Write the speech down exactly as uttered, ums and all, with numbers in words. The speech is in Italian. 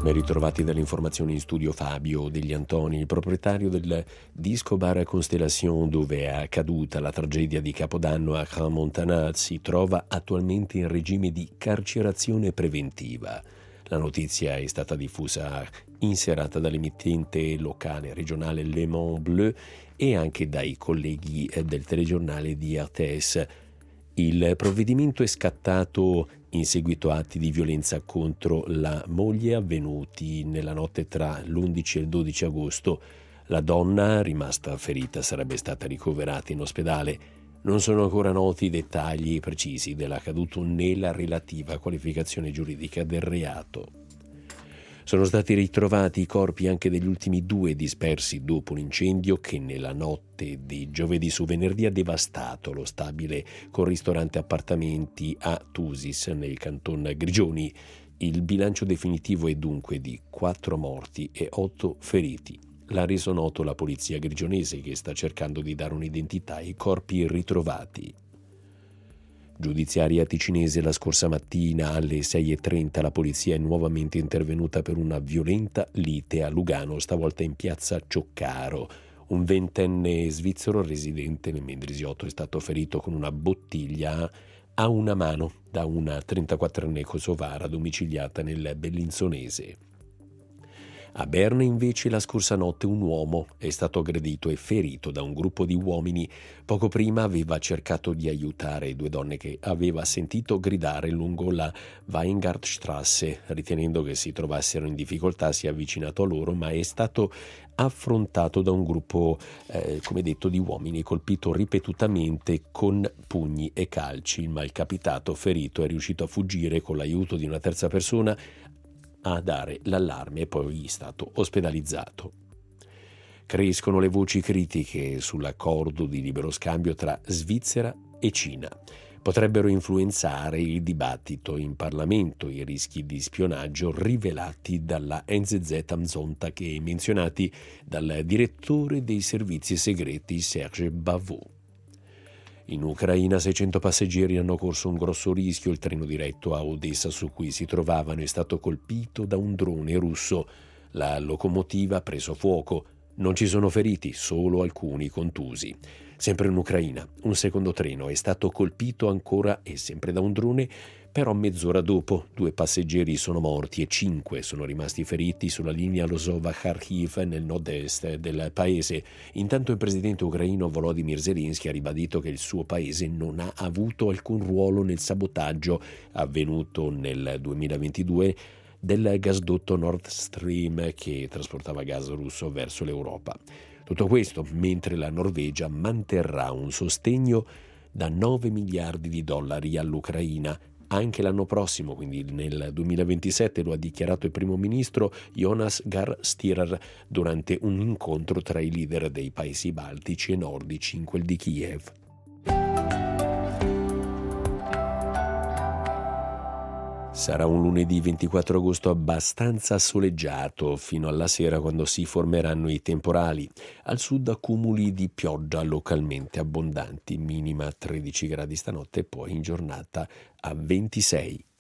Ben ritrovati dalle informazioni in studio Fabio Degli Antoni, il proprietario del disco bar Constellation dove è accaduta la tragedia di Capodanno a Crans-Montana si trova attualmente in regime di carcerazione preventiva. La notizia è stata diffusa in serata dall'emittente locale regionale Le Mans Bleu e anche dai colleghi del telegiornale di R T S. Il provvedimento è scattato in seguito a atti di violenza contro la moglie avvenuti nella notte tra l'undici e il dodici agosto. La donna, rimasta ferita, sarebbe stata ricoverata in ospedale. Non sono ancora noti i dettagli precisi dell'accaduto né la relativa qualificazione giuridica del reato. Sono stati ritrovati i corpi anche degli ultimi due dispersi dopo un incendio che nella notte di giovedì su venerdì ha devastato lo stabile con ristorante appartamenti a Thusis nel canton Grigioni. Il bilancio definitivo è dunque di quattro morti e otto feriti. L'ha reso noto la polizia grigionese che sta cercando di dare un'identità ai corpi ritrovati. Giudiziaria ticinese la scorsa mattina alle sei e trenta la polizia è nuovamente intervenuta per una violenta lite a Lugano, stavolta in piazza Cioccaro. Un ventenne svizzero residente nel Mendrisiotto è stato ferito con una bottiglia a una mano da una trentaquattrenne kosovara domiciliata nel Bellinzonese. A Berna invece la scorsa notte un uomo è stato aggredito e ferito da un gruppo di uomini. Poco prima aveva cercato di aiutare due donne che aveva sentito gridare lungo la Weingardstrasse. Ritenendo che si trovassero in difficoltà si è avvicinato a loro, ma è stato affrontato da un gruppo, eh, come detto, di uomini, colpito ripetutamente con pugni e calci. Il malcapitato ferito è riuscito a fuggire con l'aiuto di una terza persona a dare l'allarme e poi è stato ospedalizzato. Crescono le voci critiche sull'accordo di libero scambio tra Svizzera e Cina. Potrebbero influenzare il dibattito in Parlamento i rischi di spionaggio rivelati dalla N Z Z am Sonntag e menzionati dal direttore dei servizi segreti Serge Bavot. In Ucraina seicento passeggeri hanno corso un grosso rischio. Il treno diretto a Odessa su cui si trovavano è stato colpito da un drone russo. La locomotiva ha preso fuoco. Non ci sono feriti, solo alcuni contusi. Sempre in Ucraina, un secondo treno è stato colpito ancora e sempre da un drone, però mezz'ora dopo due passeggeri sono morti e cinque sono rimasti feriti sulla linea Lozova-Kharkiv nel nord-est del paese. Intanto il presidente ucraino Volodymyr Zelensky ha ribadito che il suo paese non ha avuto alcun ruolo nel sabotaggio avvenuto nel duemilaventidue del gasdotto Nord Stream che trasportava gas russo verso l'Europa. Tutto questo mentre la Norvegia manterrà un sostegno da nove miliardi di dollari all'Ucraina anche l'anno prossimo, quindi nel duemilaventisette, lo ha dichiarato il primo ministro Jonas Gahr Støre durante un incontro tra i leader dei paesi baltici e nordici in quel di Kiev. Sarà un lunedì ventiquattro agosto abbastanza soleggiato fino alla sera quando si formeranno i temporali. Al sud accumuli di pioggia localmente abbondanti, minima tredici gradi stanotte e poi in giornata a ventisei.